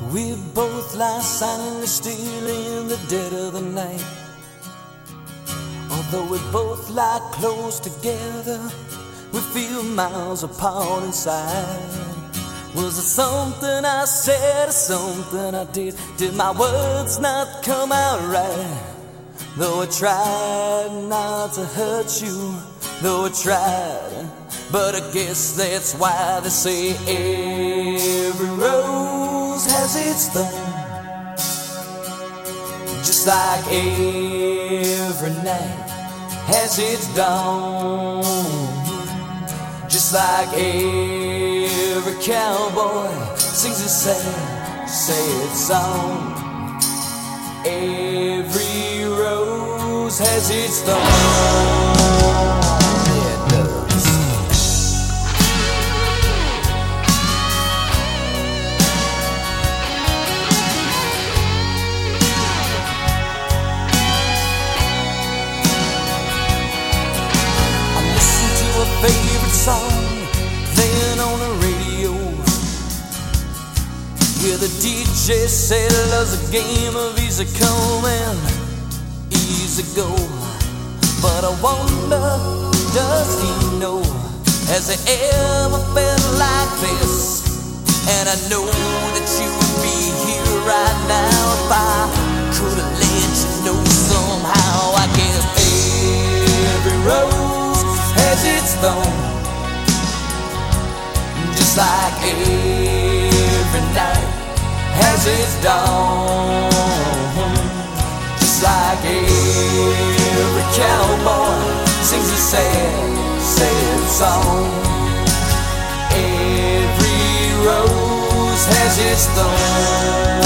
We both lie silently still in the dead of the night. Although we both lie close together, we feel miles apart inside. Was it something I said or something I did? Did my words not come out right? Though I tried not to hurt you, though I tried, but I guess that's why they say every rose has its thorn. Just like every night has its dawn. Just like every cowboy sings a sad song. Every rose has its thorn. Yeah, it does. I listen to a favorite song playing on the radio. Yeah, the DJ said love's a game of easy come and easy go. But I wonder, does he know? Has he ever felt like this? And I know that you would be here right now if I could have let you know somehow. I guess every rose has its thorn. Just like every night has its dawn. Just like every cowboy sings a sad song. Every rose has its thorn.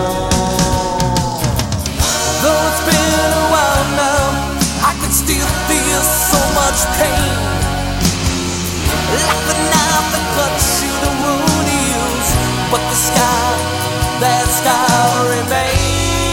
Though it's been a while now, I can still feel so much pain. Like the knife that cuts you, the wound heals, but the scar, that scar remains.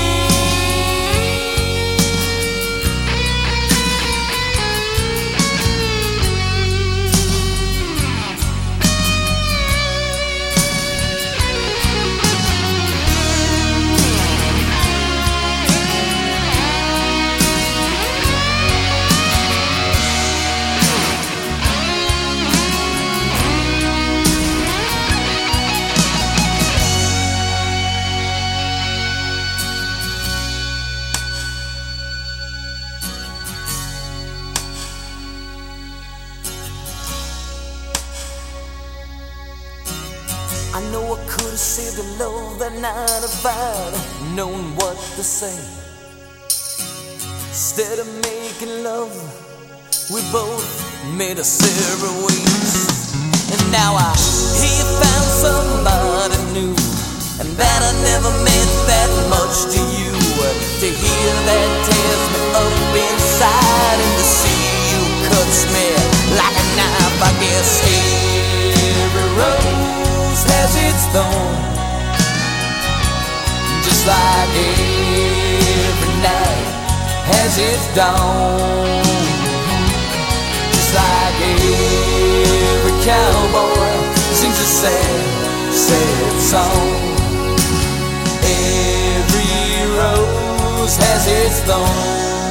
I know I could have saved the love that night if I'd known what to say. Instead of making love, we both made us separate ways. And now I hear you found somebody new, and that I never meant that much to you. To hear that tears me up inside, and to see you cuts me like a knife. I guess every rose has its thorn. Just like every night has its dawn. Just like every cowboy sings a sad song. Every rose has its thorn.